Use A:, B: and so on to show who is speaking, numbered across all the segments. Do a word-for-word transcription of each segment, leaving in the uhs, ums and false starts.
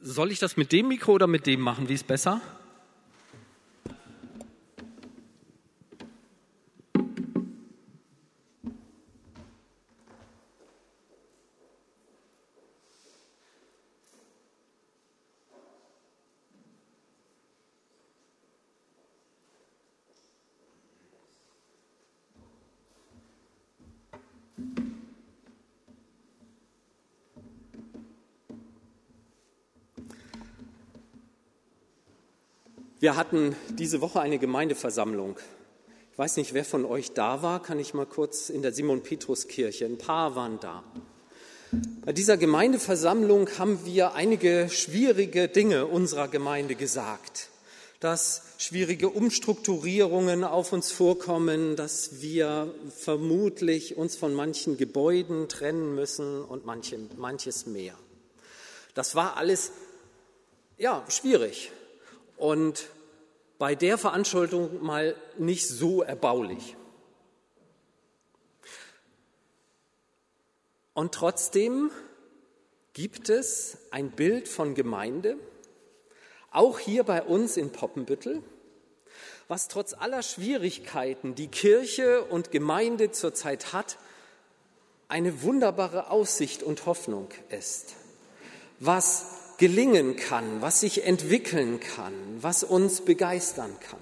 A: Soll ich das mit dem Mikro oder mit dem machen? Wie ist besser? Wir hatten diese Woche eine Gemeindeversammlung. Ich weiß nicht, wer von euch da war, kann ich mal kurz in der Simon-Petrus-Kirche. Ein paar waren da. Bei dieser Gemeindeversammlung haben wir einige schwierige Dinge unserer Gemeinde gesagt. Dass schwierige Umstrukturierungen auf uns vorkommen, dass wir vermutlich uns von manchen Gebäuden trennen müssen und manche, manches mehr. Das war alles, ja, schwierig. Und bei der Veranstaltung mal nicht so erbaulich. Und trotzdem gibt es ein Bild von Gemeinde, auch hier bei uns in Poppenbüttel, was trotz aller Schwierigkeiten, die Kirche und Gemeinde zurzeit hat, eine wunderbare Aussicht und Hoffnung ist. Was gelingen kann, was sich entwickeln kann, was uns begeistern kann.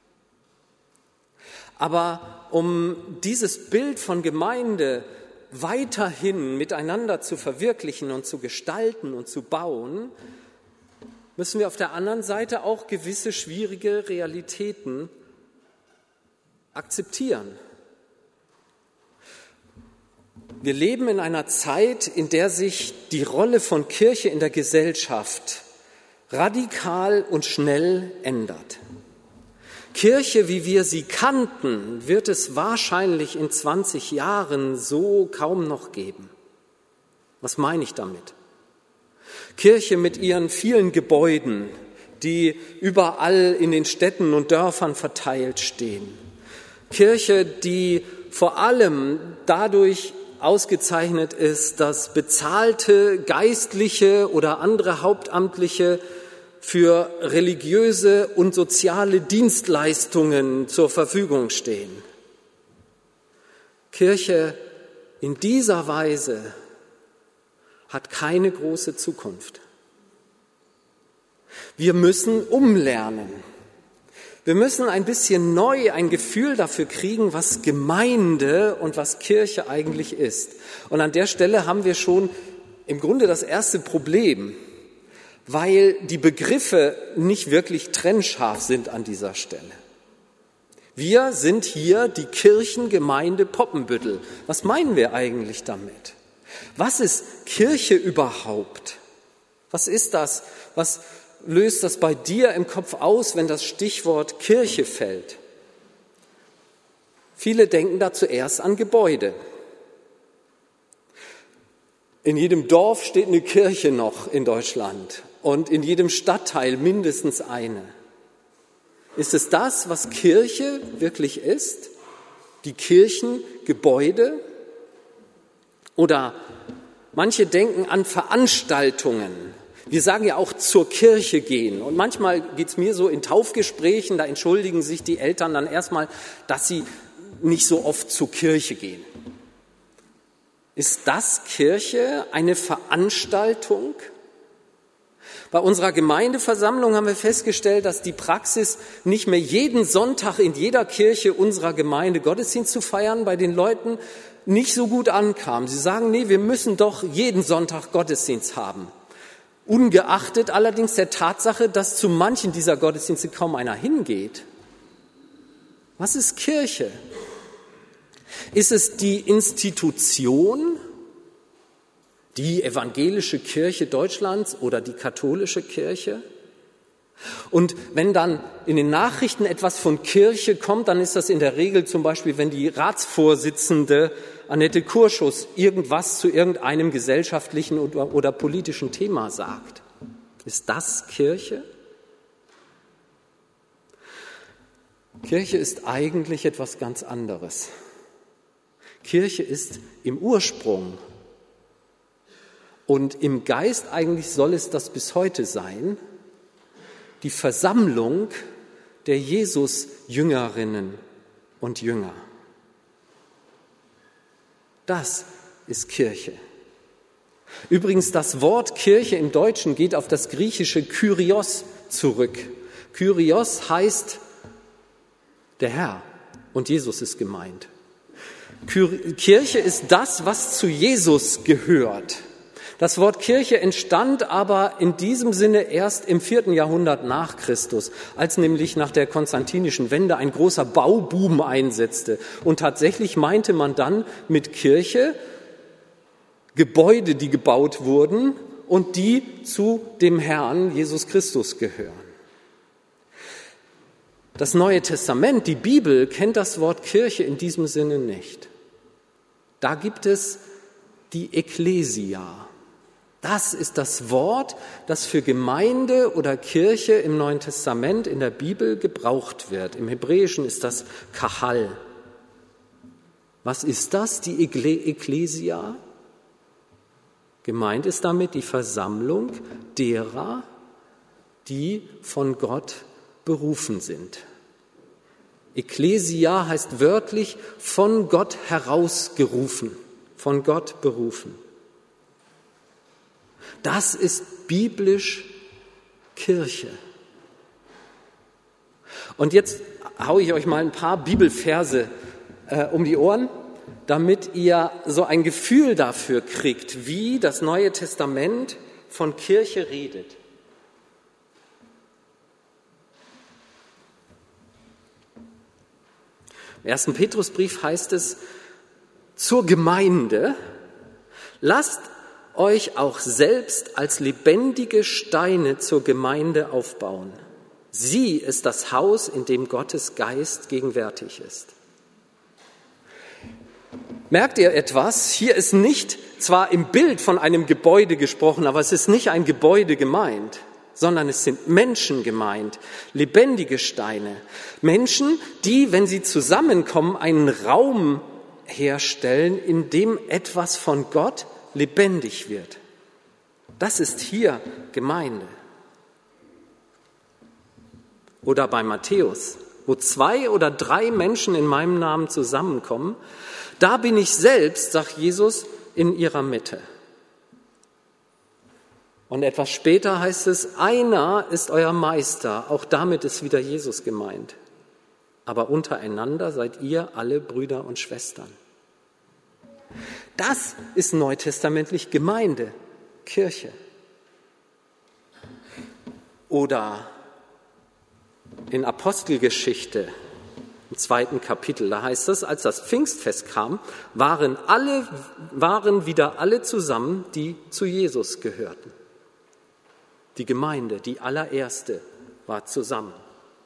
A: Aber um dieses Bild von Gemeinde weiterhin miteinander zu verwirklichen und zu gestalten und zu bauen, müssen wir auf der anderen Seite auch gewisse schwierige Realitäten akzeptieren. Wir leben in einer Zeit, in der sich die Rolle von Kirche in der Gesellschaft radikal und schnell ändert. Kirche, wie wir sie kannten, wird es wahrscheinlich in zwanzig Jahren so kaum noch geben. Was meine ich damit? Kirche mit ihren vielen Gebäuden, die überall in den Städten und Dörfern verteilt stehen. Kirche, die vor allem dadurch ausgezeichnet ist, dass bezahlte Geistliche oder andere Hauptamtliche für religiöse und soziale Dienstleistungen zur Verfügung stehen. Kirche in dieser Weise hat keine große Zukunft. Wir müssen umlernen. Wir müssen ein bisschen neu ein Gefühl dafür kriegen, was Gemeinde und was Kirche eigentlich ist. Und an der Stelle haben wir schon im Grunde das erste Problem, weil die Begriffe nicht wirklich trennscharf sind an dieser Stelle. Wir sind hier die Kirchengemeinde Poppenbüttel. Was meinen wir eigentlich damit? Was ist Kirche überhaupt? Was ist das? Was löst das bei dir im Kopf aus, wenn das Stichwort Kirche fällt? Viele denken da zuerst an Gebäude. In jedem Dorf steht eine Kirche noch in Deutschland und in jedem Stadtteil mindestens eine. Ist es das, was Kirche wirklich ist? Die Kirchengebäude? Oder manche denken an Veranstaltungen. Wir sagen ja auch zur Kirche gehen. Und manchmal geht es mir so in Taufgesprächen, da entschuldigen sich die Eltern dann erstmal, dass sie nicht so oft zur Kirche gehen. Ist das Kirche, eine Veranstaltung? Bei unserer Gemeindeversammlung haben wir festgestellt, dass die Praxis, nicht mehr jeden Sonntag in jeder Kirche unserer Gemeinde Gottesdienst zu feiern, bei den Leuten nicht so gut ankam. Sie sagen, nee, wir müssen doch jeden Sonntag Gottesdienst haben. Ungeachtet allerdings der Tatsache, dass zu manchen dieser Gottesdienste kaum einer hingeht. Was ist Kirche? Ist es die Institution, die evangelische Kirche Deutschlands oder die katholische Kirche? Und wenn dann in den Nachrichten etwas von Kirche kommt, dann ist das in der Regel zum Beispiel, wenn die Ratsvorsitzende Annette Kurschus irgendwas zu irgendeinem gesellschaftlichen oder, oder politischen Thema sagt. Ist das Kirche? Kirche ist eigentlich etwas ganz anderes. Kirche ist im Ursprung Und im Geist eigentlich soll es das bis heute sein, die Versammlung der Jesus-Jüngerinnen und Jünger. Das ist Kirche. Übrigens, das Wort Kirche im Deutschen geht auf das griechische Kyrios zurück. Kyrios heißt der Herr und Jesus ist gemeint. Kirche ist das, was zu Jesus gehört. Das Wort Kirche entstand aber in diesem Sinne erst im vierten Jahrhundert nach Christus, als nämlich nach der konstantinischen Wende ein großer Bauboom einsetzte. Und tatsächlich meinte man dann mit Kirche Gebäude, die gebaut wurden und die zu dem Herrn Jesus Christus gehören. Das Neue Testament, die Bibel, kennt das Wort Kirche in diesem Sinne nicht. Da gibt es die Ekklesia. Das ist das Wort, das für Gemeinde oder Kirche im Neuen Testament in der Bibel gebraucht wird. Im Hebräischen ist das Kahal. Was ist das, die Ekklesia? Gemeint ist damit die Versammlung derer, die von Gott berufen sind. Ekklesia heißt wörtlich von Gott herausgerufen, von Gott berufen. Das ist biblisch Kirche. Und jetzt haue ich euch mal ein paar Bibelverse äh, um die Ohren, damit ihr so ein Gefühl dafür kriegt, wie das Neue Testament von Kirche redet. Im ersten Petrusbrief heißt es zur Gemeinde: Lasst euch auch selbst als lebendige Steine zur Gemeinde aufbauen. Sie ist das Haus, in dem Gottes Geist gegenwärtig ist. Merkt ihr etwas? Hier ist nicht zwar im Bild von einem Gebäude gesprochen, aber es ist nicht ein Gebäude gemeint, sondern es sind Menschen gemeint, lebendige Steine. Menschen, die, wenn sie zusammenkommen, einen Raum herstellen, in dem etwas von Gott lebendig wird. Das ist hier Gemeinde. Oder bei Matthäus, wo zwei oder drei Menschen in meinem Namen zusammenkommen, da bin ich selbst, sagt Jesus, in ihrer Mitte. Und etwas später heißt es, einer ist euer Meister, auch damit ist wieder Jesus gemeint. Aber untereinander seid ihr alle Brüder und Schwestern. Das ist neutestamentlich Gemeinde, Kirche. Oder in Apostelgeschichte, im zweiten Kapitel, da heißt es, als das Pfingstfest kam, waren, alle, waren wieder alle zusammen, die zu Jesus gehörten. Die Gemeinde, die allererste, war zusammen.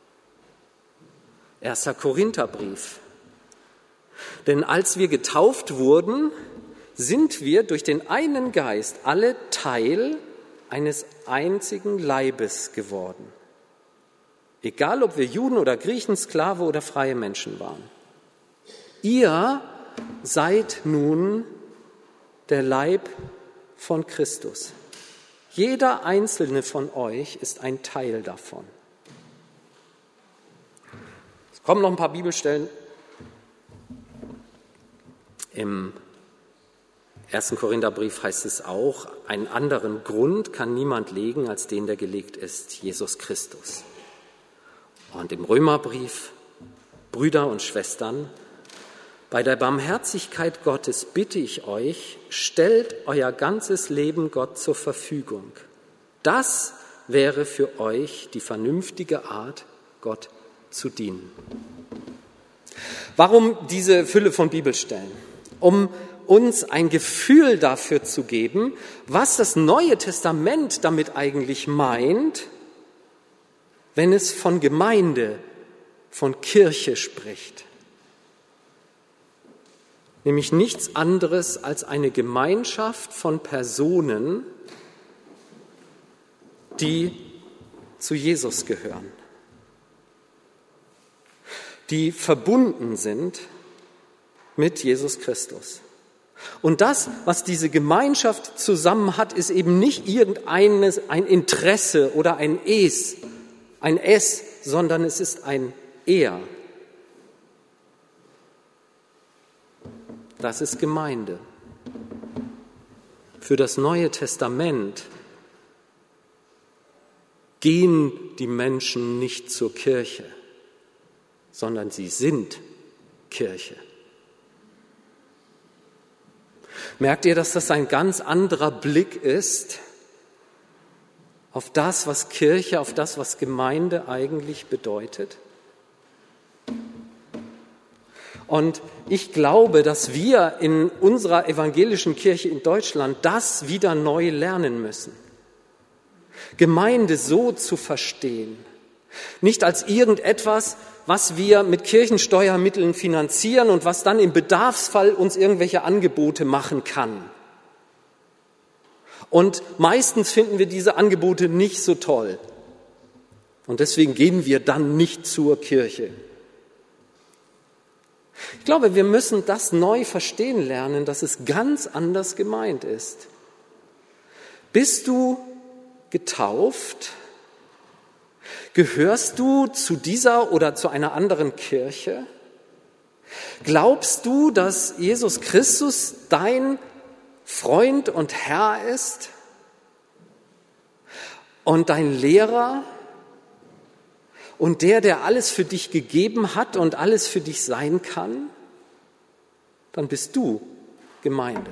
A: Erster Korintherbrief. Denn als wir getauft wurden, sind wir durch den einen Geist alle Teil eines einzigen Leibes geworden. Egal, ob wir Juden oder Griechen, Sklave oder freie Menschen waren. Ihr seid nun der Leib von Christus. Jeder einzelne von euch ist ein Teil davon. Es kommen noch ein paar Bibelstellen. Im ersten Korintherbrief heißt es auch, einen anderen Grund kann niemand legen, als den, der gelegt ist, Jesus Christus. Und im Römerbrief, Brüder und Schwestern, bei der Barmherzigkeit Gottes bitte ich euch, stellt euer ganzes Leben Gott zur Verfügung. Das wäre für euch die vernünftige Art, Gott zu dienen. Warum diese Fülle von Bibelstellen? Um uns ein Gefühl dafür zu geben, was das Neue Testament damit eigentlich meint, wenn es von Gemeinde, von Kirche spricht. Nämlich nichts anderes als eine Gemeinschaft von Personen, die zu Jesus gehören, die verbunden sind mit Jesus Christus. Und das, was diese Gemeinschaft zusammen hat, ist eben nicht irgendeines, ein Interesse oder ein Es, ein Es, sondern es ist ein Er. Das ist Gemeinde. Für das Neue Testament gehen die Menschen nicht zur Kirche, sondern sie sind Kirche. Merkt ihr, dass das ein ganz anderer Blick ist auf das, was Kirche, auf das, was Gemeinde eigentlich bedeutet? Und ich glaube, dass wir in unserer evangelischen Kirche in Deutschland das wieder neu lernen müssen. Gemeinde so zu verstehen. Nicht als irgendetwas, was wir mit Kirchensteuermitteln finanzieren und was dann im Bedarfsfall uns irgendwelche Angebote machen kann. Und meistens finden wir diese Angebote nicht so toll. Und deswegen gehen wir dann nicht zur Kirche. Ich glaube, wir müssen das neu verstehen lernen, dass es ganz anders gemeint ist. Bist du getauft? Gehörst du zu dieser oder zu einer anderen Kirche? Glaubst du, dass Jesus Christus dein Freund und Herr ist und dein Lehrer und der, der alles für dich gegeben hat und alles für dich sein kann? Dann bist du Gemeinde.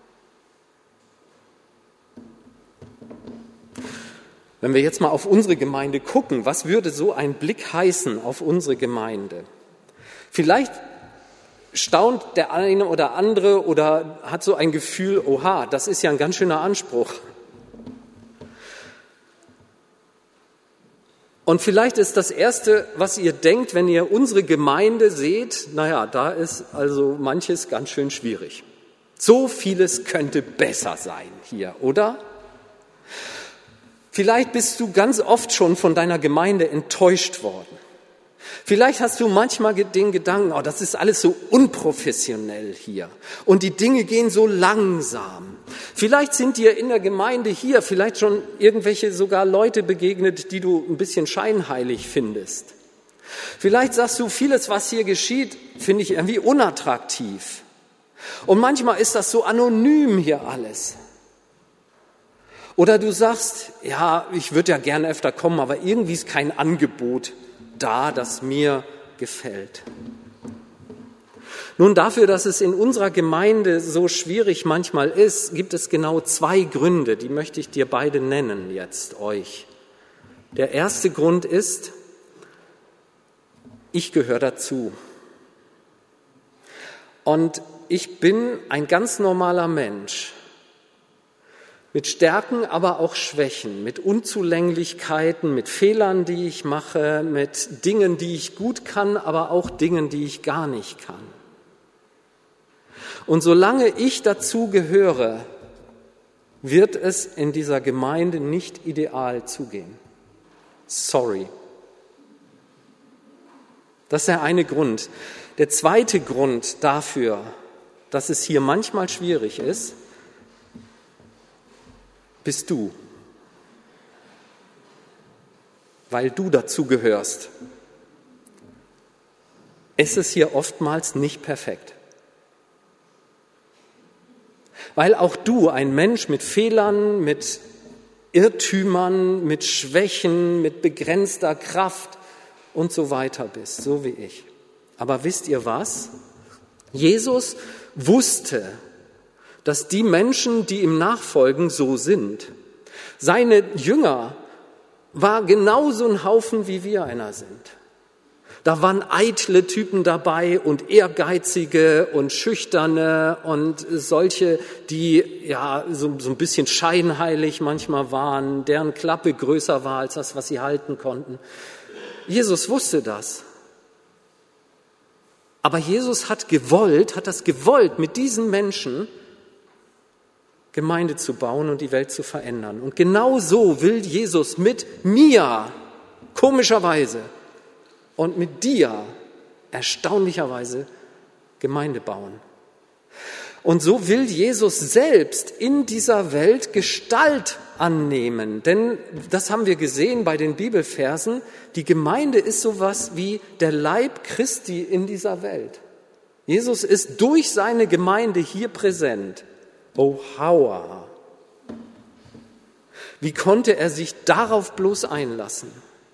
A: Wenn wir jetzt mal auf unsere Gemeinde gucken, was würde so ein Blick heißen auf unsere Gemeinde? Vielleicht staunt der eine oder andere oder hat so ein Gefühl, oha, das ist ja ein ganz schöner Anspruch. Und vielleicht ist das Erste, was ihr denkt, wenn ihr unsere Gemeinde seht, naja, da ist also manches ganz schön schwierig. So vieles könnte besser sein hier, oder? Vielleicht bist du ganz oft schon von deiner Gemeinde enttäuscht worden. Vielleicht hast du manchmal den Gedanken, oh, das ist alles so unprofessionell hier und die Dinge gehen so langsam. Vielleicht sind dir in der Gemeinde hier vielleicht schon irgendwelche sogar Leute begegnet, die du ein bisschen scheinheilig findest. Vielleicht sagst du, vieles, was hier geschieht, finde ich irgendwie unattraktiv. Und manchmal ist das so anonym hier alles. Oder du sagst, ja, ich würde ja gerne öfter kommen, aber irgendwie ist kein Angebot da, das mir gefällt. Nun, dafür, dass es in unserer Gemeinde so schwierig manchmal ist, gibt es genau zwei Gründe, die möchte ich dir beide nennen jetzt, euch. Der erste Grund ist, ich gehöre dazu. Und ich bin ein ganz normaler Mensch. Mit Stärken, aber auch Schwächen, mit Unzulänglichkeiten, mit Fehlern, die ich mache, mit Dingen, die ich gut kann, aber auch Dingen, die ich gar nicht kann. Und solange ich dazu gehöre, wird es in dieser Gemeinde nicht ideal zugehen. Sorry. Das ist der eine Grund. Der zweite Grund dafür, dass es hier manchmal schwierig ist, bist du, weil du dazu gehörst. Es ist hier oftmals nicht perfekt. Weil auch du ein Mensch mit Fehlern, mit Irrtümern, mit Schwächen, mit begrenzter Kraft und so weiter bist, so wie ich. Aber wisst ihr was? Jesus wusste, dass die Menschen, die ihm nachfolgen, so sind. Seine Jünger war genauso ein Haufen, wie wir einer sind. Da waren eitle Typen dabei und ehrgeizige und schüchterne und solche, die ja so, so ein bisschen scheinheilig manchmal waren, deren Klappe größer war als das, was sie halten konnten. Jesus wusste das. Aber Jesus hat gewollt, hat das gewollt, mit diesen Menschen Gemeinde zu bauen und die Welt zu verändern. Und genau so will Jesus mit mir, komischerweise, und mit dir, erstaunlicherweise, Gemeinde bauen. Und so will Jesus selbst in dieser Welt Gestalt annehmen. Denn das haben wir gesehen bei den Bibelversen. Die Gemeinde ist sowas wie der Leib Christi in dieser Welt. Jesus ist durch seine Gemeinde hier präsent. Oh, Hauer! Wie konnte er sich darauf bloß einlassen?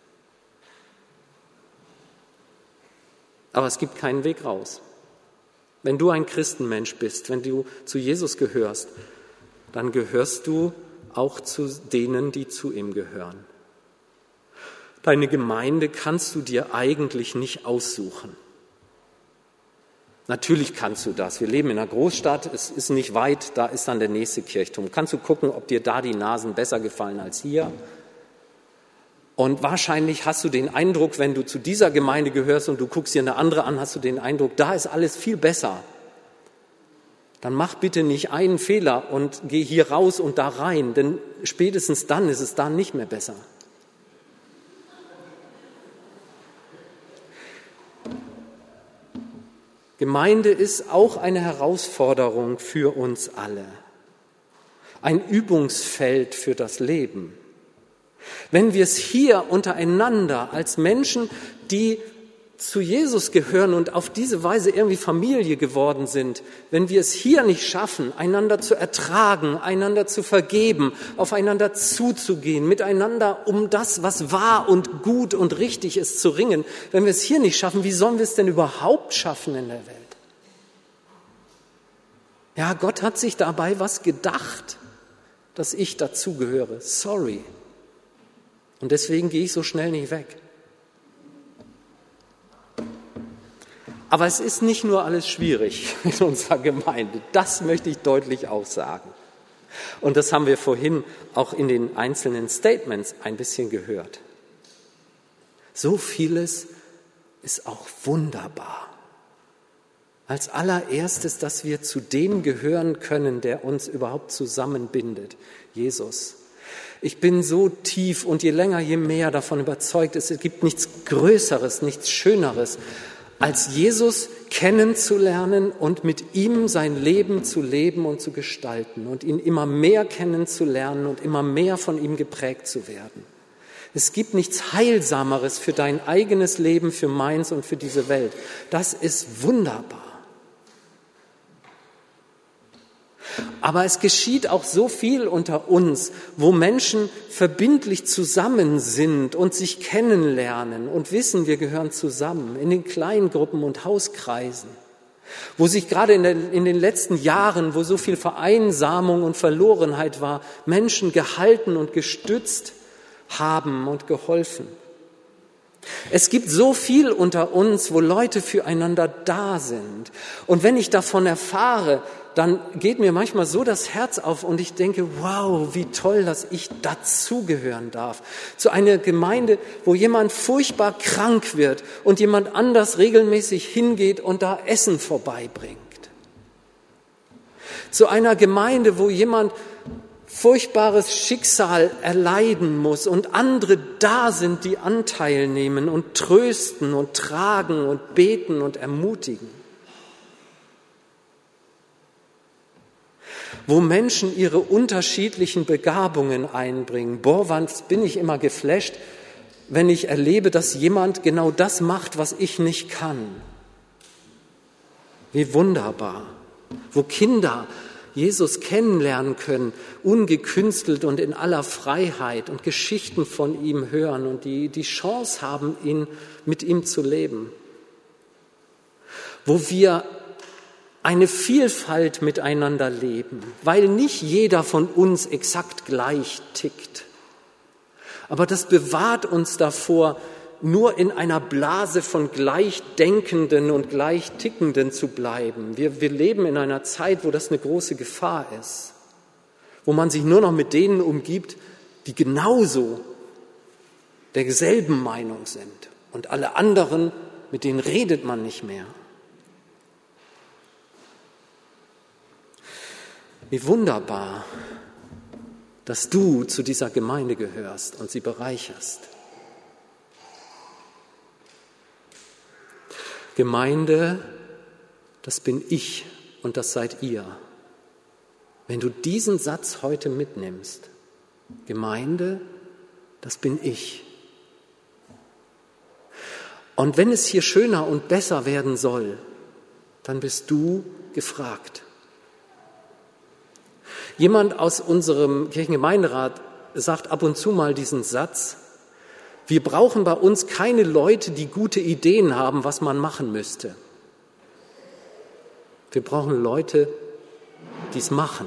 A: Aber es gibt keinen Weg raus. Wenn du ein Christenmensch bist, wenn du zu Jesus gehörst, dann gehörst du auch zu denen, die zu ihm gehören. Deine Gemeinde kannst du dir eigentlich nicht aussuchen. Natürlich kannst du das. Wir leben in einer Großstadt, es ist nicht weit, da ist dann der nächste Kirchturm. Kannst du gucken, ob dir da die Nasen besser gefallen als hier? Und wahrscheinlich hast du den Eindruck, wenn du zu dieser Gemeinde gehörst und du guckst dir eine andere an, hast du den Eindruck, da ist alles viel besser. Dann mach bitte nicht einen Fehler und geh hier raus und da rein, denn spätestens dann ist es da nicht mehr besser. Gemeinde ist auch eine Herausforderung für uns alle, ein Übungsfeld für das Leben. Wenn wir es hier untereinander als Menschen, die zu Jesus gehören und auf diese Weise irgendwie Familie geworden sind, wenn wir es hier nicht schaffen, einander zu ertragen, einander zu vergeben, aufeinander zuzugehen, miteinander um das, was wahr und gut und richtig ist, zu ringen, wenn wir es hier nicht schaffen, wie sollen wir es denn überhaupt schaffen in der Welt? Ja, Gott hat sich dabei was gedacht, dass ich dazugehöre. Sorry. Und deswegen gehe ich so schnell nicht weg. Aber es ist nicht nur alles schwierig in unserer Gemeinde. Das möchte ich deutlich auch sagen. Und das haben wir vorhin auch in den einzelnen Statements ein bisschen gehört. So vieles ist auch wunderbar. Als allererstes, dass wir zu dem gehören können, der uns überhaupt zusammenbindet, Jesus. Ich bin so tief und je länger, je mehr davon überzeugt, es gibt nichts Größeres, nichts Schöneres, als Jesus kennenzulernen und mit ihm sein Leben zu leben und zu gestalten und ihn immer mehr kennenzulernen und immer mehr von ihm geprägt zu werden. Es gibt nichts Heilsameres für dein eigenes Leben, für meins und für diese Welt. Das ist wunderbar. Aber es geschieht auch so viel unter uns, wo Menschen verbindlich zusammen sind und sich kennenlernen und wissen, wir gehören zusammen in den Kleingruppen und Hauskreisen, wo sich gerade in, der, in den letzten Jahren, wo so viel Vereinsamung und Verlorenheit war, Menschen gehalten und gestützt haben und geholfen. Es gibt so viel unter uns, wo Leute füreinander da sind. Und wenn ich davon erfahre, dann geht mir manchmal so das Herz auf und ich denke, wow, wie toll, dass ich dazugehören darf. Zu einer Gemeinde, wo jemand furchtbar krank wird und jemand anders regelmäßig hingeht und da Essen vorbeibringt. Zu einer Gemeinde, wo jemand furchtbares Schicksal erleiden muss und andere da sind, die Anteil nehmen und trösten und tragen und beten und ermutigen. Wo Menschen ihre unterschiedlichen Begabungen einbringen. Boah, was bin ich immer geflasht, wenn ich erlebe, dass jemand genau das macht, was ich nicht kann. Wie wunderbar. Wo Kinder Jesus kennenlernen können, ungekünstelt und in aller Freiheit und Geschichten von ihm hören und die die Chance haben, ihn, mit ihm zu leben. Wo wir eine Vielfalt miteinander leben, weil nicht jeder von uns exakt gleich tickt. Aber das bewahrt uns davor, nur in einer Blase von Gleichdenkenden und Gleichtickenden zu bleiben. Wir, wir leben in einer Zeit, wo das eine große Gefahr ist, wo man sich nur noch mit denen umgibt, die genauso derselben Meinung sind. Und alle anderen, mit denen redet man nicht mehr. Wie wunderbar, dass du zu dieser Gemeinde gehörst und sie bereicherst. Gemeinde, das bin ich und das seid ihr. Wenn du diesen Satz heute mitnimmst, Gemeinde, das bin ich. Und wenn es hier schöner und besser werden soll, dann bist du gefragt. Jemand aus unserem Kirchengemeinderat sagt ab und zu mal diesen Satz: Wir brauchen bei uns keine Leute, die gute Ideen haben, was man machen müsste. Wir brauchen Leute, die es machen.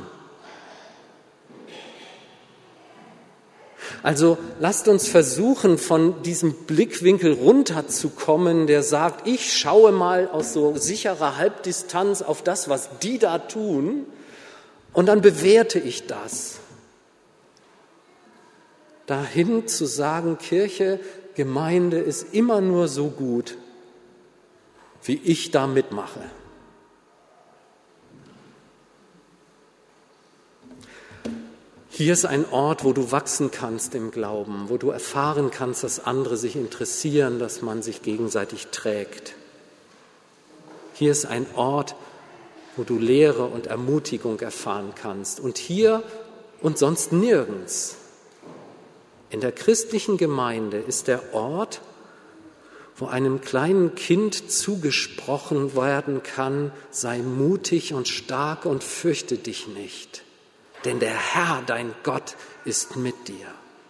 A: Also lasst uns versuchen, von diesem Blickwinkel runterzukommen, der sagt, ich schaue mal aus so sicherer Halbdistanz auf das, was die da tun, und dann bewerte ich das. Dahin zu sagen, Kirche, Gemeinde ist immer nur so gut, wie ich da mitmache. Hier ist ein Ort, wo du wachsen kannst im Glauben, wo du erfahren kannst, dass andere sich interessieren, dass man sich gegenseitig trägt. Hier ist ein Ort, wo du Lehre und Ermutigung erfahren kannst. Und hier und sonst nirgends. In der christlichen Gemeinde ist der Ort, wo einem kleinen Kind zugesprochen werden kann, sei mutig und stark und fürchte dich nicht. Denn der Herr, dein Gott, ist mit dir.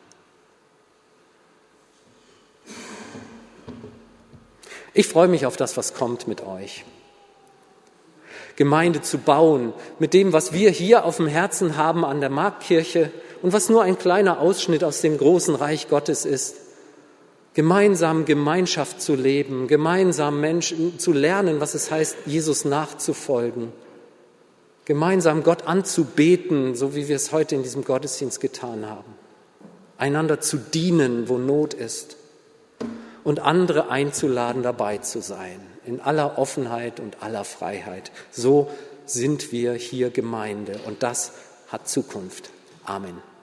A: Ich freue mich auf das, was kommt mit euch. Gemeinde zu bauen, mit dem, was wir hier auf dem Herzen haben an der Marktkirche und was nur ein kleiner Ausschnitt aus dem großen Reich Gottes ist. Gemeinsam Gemeinschaft zu leben, gemeinsam Menschen zu lernen, was es heißt, Jesus nachzufolgen. Gemeinsam Gott anzubeten, so wie wir es heute in diesem Gottesdienst getan haben. Einander zu dienen, wo Not ist. Und andere einzuladen, dabei zu sein. In aller Offenheit und aller Freiheit. So sind wir hier Gemeinde. Und das hat Zukunft. Amen.